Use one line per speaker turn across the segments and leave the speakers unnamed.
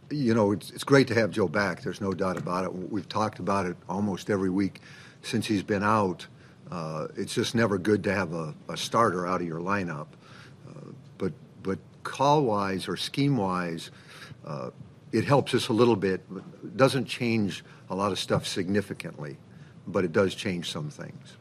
It's great to have Joe back. There's no doubt about it. We've talked about it almost every week since he's been out. It's just never good to have a starter out of your lineup. But call-wise or scheme-wise, it helps us a little bit. It doesn't change a lot of stuff significantly, but it does change some things.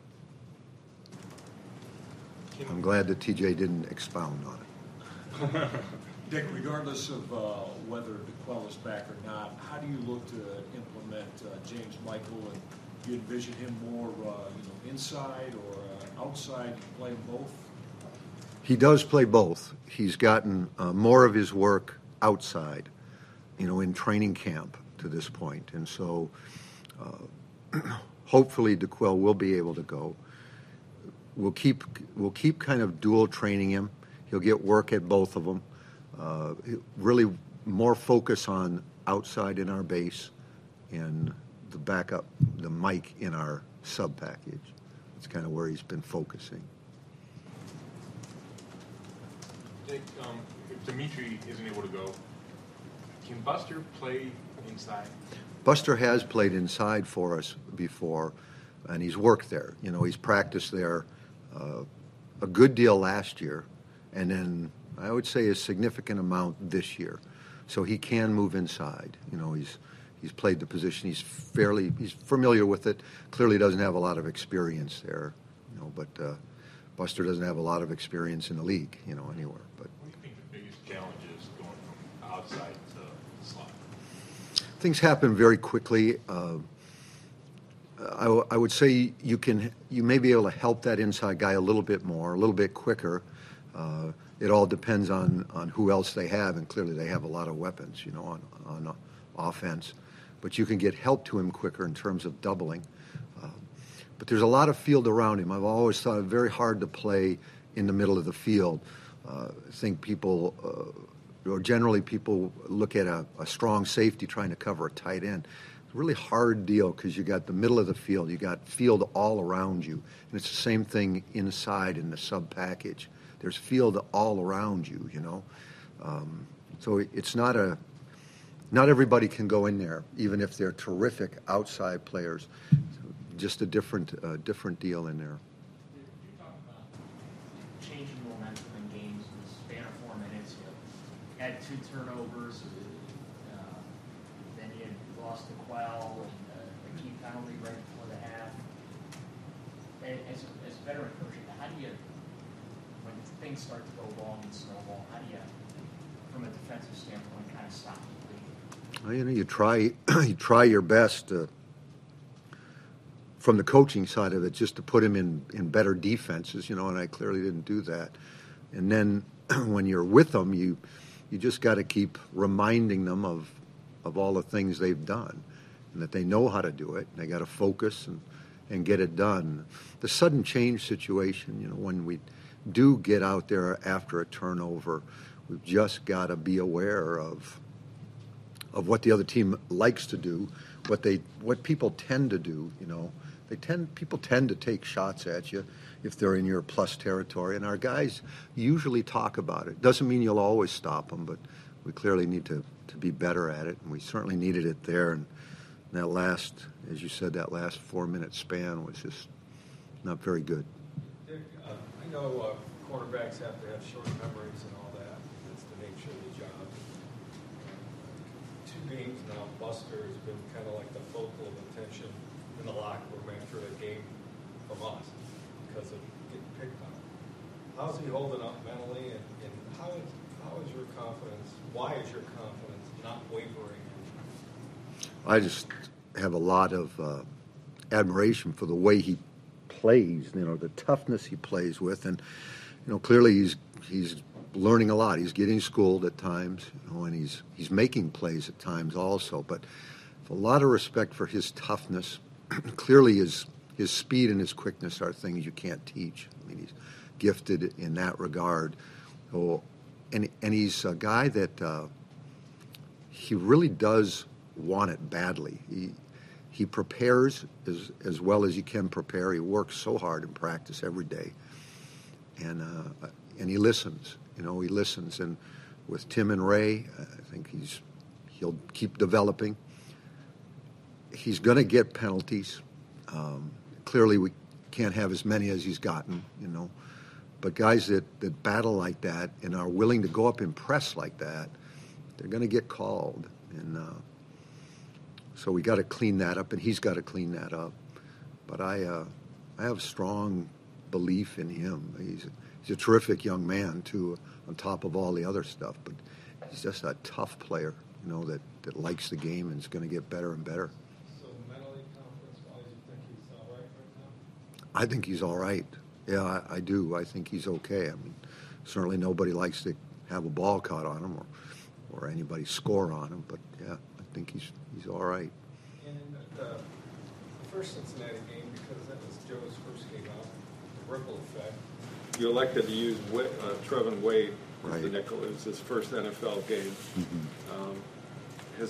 I'm glad that TJ didn't expound on it.
Dick, regardless of whether DeQuell is back or not, how do you look to implement James Michael? And do you envision him more inside or outside, playing both?
He does play both. He's gotten more of his work outside, in training camp to this point. And so hopefully DeQuell will be able to go. We'll keep kind of dual training him. He'll get work at both of them. Really more focus on outside in our base and the backup, the Mike in our sub package. It's kind of where he's been focusing.
Dick, if Dimitri isn't able to go, can Buster play inside?
Buster has played inside for us before, and he's worked there. He's practiced there a good deal last year, and then I would say a significant amount this year. So he can move inside. He's played the position. He's familiar with it. Clearly doesn't have a lot of experience there, but Buster doesn't have a lot of experience in the league, anywhere. But
what do you think the biggest challenge is going from outside to slot?
Things happen very quickly. I would say you may be able to help that inside guy a little bit more, a little bit quicker. It all depends on who else they have, and clearly they have a lot of weapons, on offense. But you can get help to him quicker in terms of doubling. But there's a lot of field around him. I've always thought it very hard to play in the middle of the field. I think people, or generally people, look at a strong safety trying to cover a tight end. It's a really hard deal because you got the middle of the field. You got field all around you. And it's the same thing inside in the sub package. There's field all around you, So it's not everybody can go in there, even if they're terrific outside players. Just a different deal in there.
You talk about changing momentum in games in the span of 4 minutes. You had 2 turnovers, then you had lost the Quell and the key penalty right before the half. As a veteran coach, how do you, when things start to go wrong and snowball, how do you, from a defensive standpoint, kind of stop the lead?
Well, you try your best from the coaching side of it, just to put him in better defenses, and I clearly didn't do that. And then when you're with them, you just got to keep reminding them of all the things they've done and that they know how to do it. And they got to focus and get it done. The sudden change situation, when we do get out there after a turnover, we've just got to be aware of what the other team likes to do, what people tend to do, People tend to take shots at you if they're in your plus territory, and our guys usually talk about it. Doesn't mean you'll always stop them, but we clearly need to be better at it, and we certainly needed it there. And that last, as you said, that last 4-minute span was just not very good.
Dick, I know quarterbacks have to have short memories and all that. That's the nature of the job. 2 games now, Buster has been kind of like the focal of attention in the locker room after a game from us because of getting picked on. How's he holding up mentally, and how is your confidence, why is your confidence not wavering?
I just have a lot of admiration for the way he plays, the toughness he plays with, and clearly he's learning a lot. He's getting schooled at times, and he's making plays at times also, but a lot of respect for his toughness. Clearly his speed and his quickness are things you can't teach. I mean, he's gifted in that regard. So, and he's a guy that he really does want it badly. He prepares as well as he can prepare. He works so hard in practice every day. And he listens. He listens. And with Tim and Ray, I think He'll keep developing. He's going to get penalties. Clearly, we can't have as many as he's gotten, you know. But guys that battle like that and are willing to go up and press like that, they're going to get called. And so we got to clean that up, and he's got to clean that up. But I have strong belief in him. He's a terrific young man, too, on top of all the other stuff. But he's just a tough player, you know, that likes the game and is going to get better and better.
So mentally, confidence-wise, you think he's all right now?
I think he's all right. Yeah, I do. I think he's okay. I mean, certainly nobody likes to have a ball caught on him or anybody score on him. But, yeah, I think he's all right.
And the first Cincinnati game, because that was Joe's first game out, the ripple effect, you elected to use Trevin Wade as
Right.
the nickel. It was his first NFL game.
Mm-hmm.
Has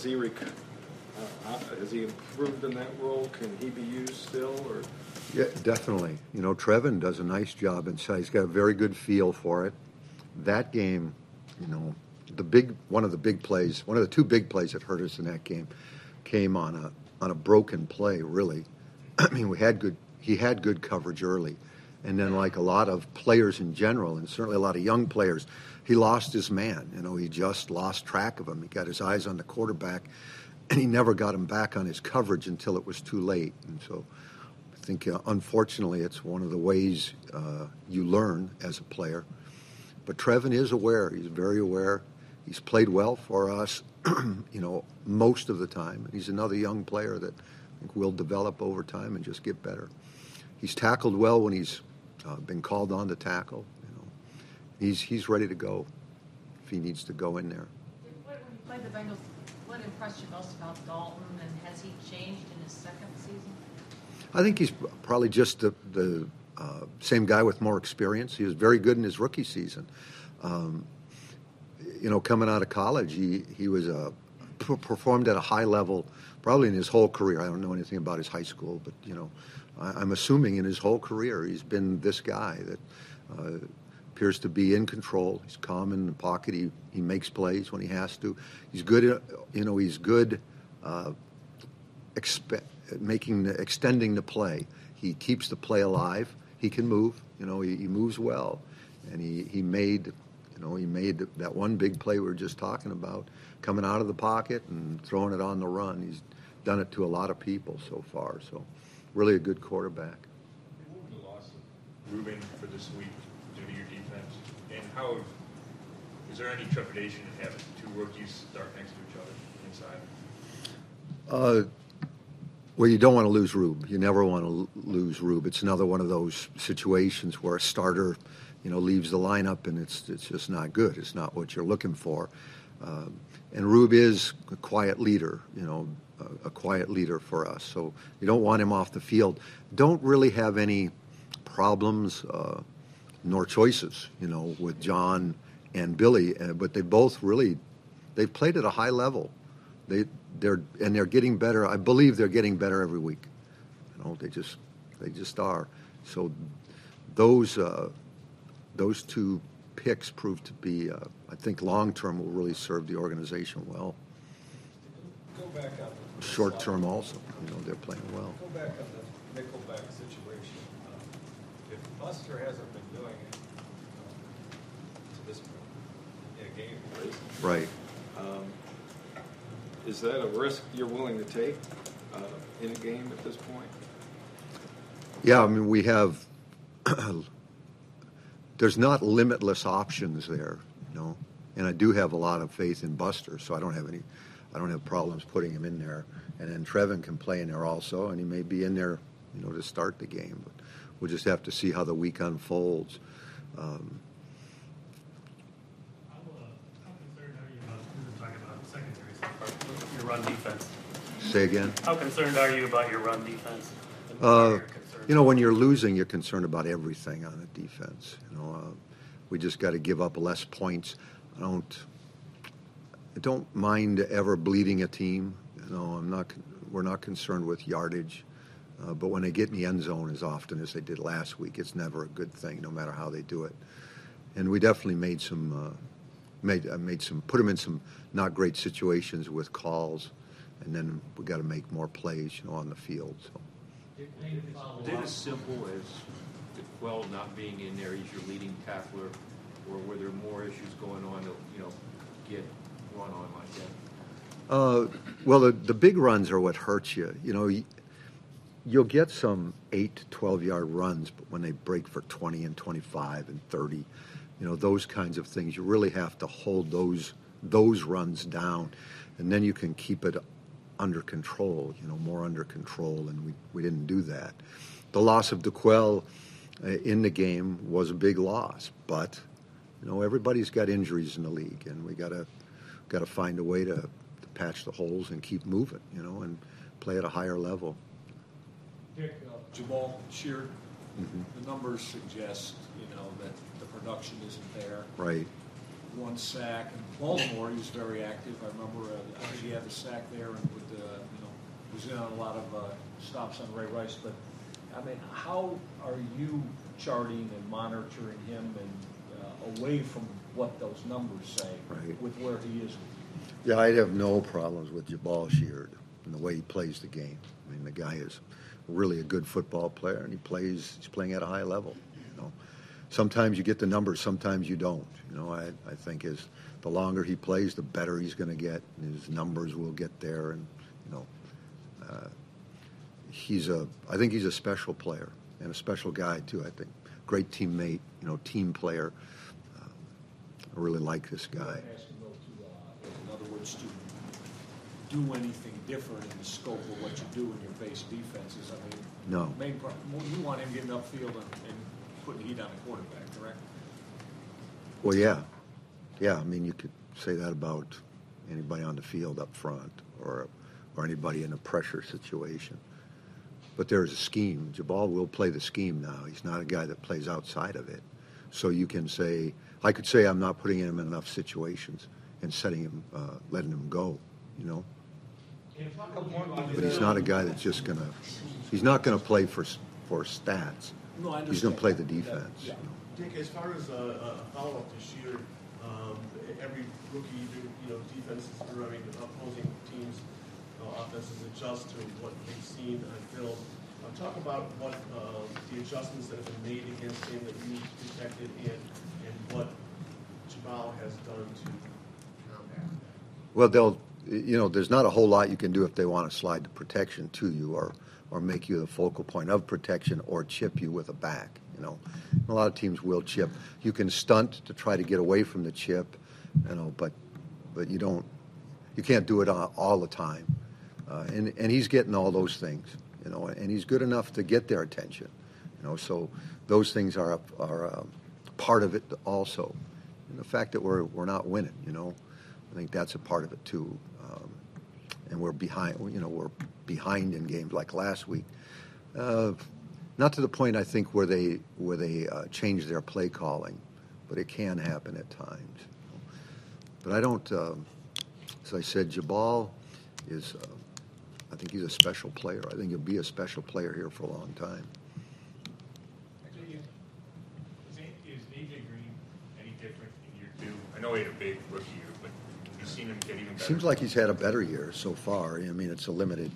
he improved in that role? Can he be used still? Or
Yeah, definitely. You know, Trevin does a nice job inside. He's got a very good feel for it. That game, you know, one of the two big plays that hurt us in that game came on a broken play, really. I mean, he had good coverage early. And then, like a lot of players in general, and certainly a lot of young players, he lost his man. You know, he just lost track of him. He got his eyes on the quarterback, and he never got him back on his coverage until it was too late. And so I think, unfortunately, it's one of the ways you learn as a player. But Trevin is aware. He's very aware. He's played well for us, you know, most of the time. And he's another young player that I think will develop over time and just get better. He's tackled well when he's been called on to tackle. You know, he's ready to go if he needs to go in there.
When you played the Bengals, what impressed you most about Dalton, and has he changed in his second season?
I think he's probably just the same guy with more experience. He was very good in his rookie season. You know, coming out of college, he was performed at a high level probably in his whole career. I don't know anything about his high school, but, you know, I'm assuming in his whole career he's been this guy that appears to be in control. He's calm in the pocket. He makes plays when he has to. He's good, he's good extending the play. He keeps the play alive. He can move. You know, he moves well. And he made that one big play we were just talking about, coming out of the pocket and throwing it on the run. He's done it to a lot of people so far. So really a good quarterback.
What would the loss of Ruben for this week do to your defense? And is there any trepidation in having two rookies start next to each other inside?
Well, you don't want to lose Rube. You never want to lose Rube. It's another one of those situations where a starter, you know, leaves the lineup and it's just not good. It's not what you're looking for. And Rube is a quiet leader, you know, a quiet leader for us. So you don't want him off the field. Don't really have any problems nor choices, you know, with John and Billy. But they've played at a high level. They're getting better. I believe they're getting better every week. You know, they just are. So those two picks proved to be, I think, long term will really serve the organization well.
go back on the
Short term also, you know, they're playing well.
Go back on the Nickelback situation. If Buster hasn't been doing it to this point in a game,
Right.
Is that a risk you're willing to take in a game at this point?
Yeah, I mean, we have. There's not limitless options there, you know, and I do have a lot of faith in Buster, so I don't have problems putting him in there. And then Trevin can play in there also, and he may be in there, you know, to start the game. But we'll just have to see how the week unfolds.
How concerned are you about, we were talking about secondary stuff, your run defense?
Say again.
How concerned are you about your run defense? And what
Uh,
are your concerns?
You know, when you're losing, you're concerned about everything on the defense. You know, we just got to give up less points. I don't mind ever bleeding a team. You know, we're not concerned with yardage. But when they get in the end zone as often as they did last week, it's never a good thing, no matter how they do it. And we definitely made some put him in some not great situations with calls, and then we got to make more plays, on the field. So.
Is it as simple as DeQuell not being in there, he's your leading tackler, or were there more issues going on to, get run on like that?
Well, the big runs are what hurts you. You'll get some 8 to 12-yard runs, but when they break for 20 and 25 and 30, those kinds of things, you really have to hold those runs down, and then you can keep it under control, more under control, and we didn't do that. The loss of DeQuell in the game was a big loss, but everybody's got injuries in the league, and we got to find a way to patch the holes and keep moving, and play at a higher level.
Dick, Jamal Sheard,
Mm-hmm.
the numbers suggest, that the production isn't there.
Right.
1 sack. In Baltimore, he was very active. I remember, I think he had the sack there and was in on a lot of stops on Ray Rice. But, how are you charting and monitoring him and away from what those numbers say
Right.
with where he is?
Yeah, I have no problems with Jamal Sheard and the way he plays the game. The guy is really a good football player, and he's playing at a high level. Sometimes you get the numbers, sometimes you don't. I think the longer he plays, the better he's going to get. His numbers will get there, and I think he's a special player and a special guy too. I think great teammate, team player. I really like this guy.
Asking though in other words, to do anything different in the scope of what you do in your base defenses.
No.
Main part, you want him getting upfield and putting heat on the quarterback, correct?
Well, yeah. You could say that about anybody on the field up front or anybody in a pressure situation. But there's a scheme. Jabal will play the scheme now. He's not a guy that plays outside of it. So you can say, I could say I'm not putting him in enough situations and letting him go, But he's not a guy that's just he's not going to play for stats.
No, I understand.
He's going to play the defense.
Yeah.
Dick, as far as a follow-up to Sheard, every rookie, defenses, opposing teams, offenses adjust to what they've seen on film. Talk about what the adjustments that have been made against him that you detected and what Jamal has done to combat that.
Well, there's not a whole lot you can do if they want to slide the protection to you or make you the focal point of protection or chip you with a back. A lot of teams will chip. You can stunt to try to get away from the chip, but you can't do it all the time. And he's getting all those things, and he's good enough to get their attention, so those things are part of it also. And the fact that we're not winning, I think that's a part of it too. And we're behind, we're behind in games like last week. Not to the point, I think, where they change their play calling, but it can happen at times. But I don't, as I said, Jabal is, I think he's a special player. I think he'll be a special player here for a long time.
Is AJ Green any different in year 2? I know he had a big rookie year, but have you seen him get even better?
Seems like he's had a better year so far. It's a limited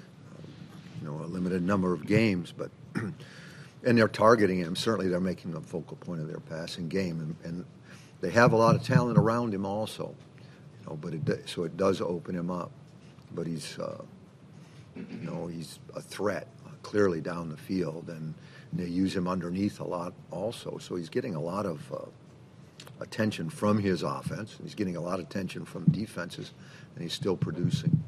number of games, but and they're targeting him. Certainly, they're making him a focal point of their passing game, and they have a lot of talent around him also. But it does open him up. But he's a threat clearly down the field, and they use him underneath a lot also. So he's getting a lot of attention from his offense. He's getting a lot of attention from defenses, and he's still producing.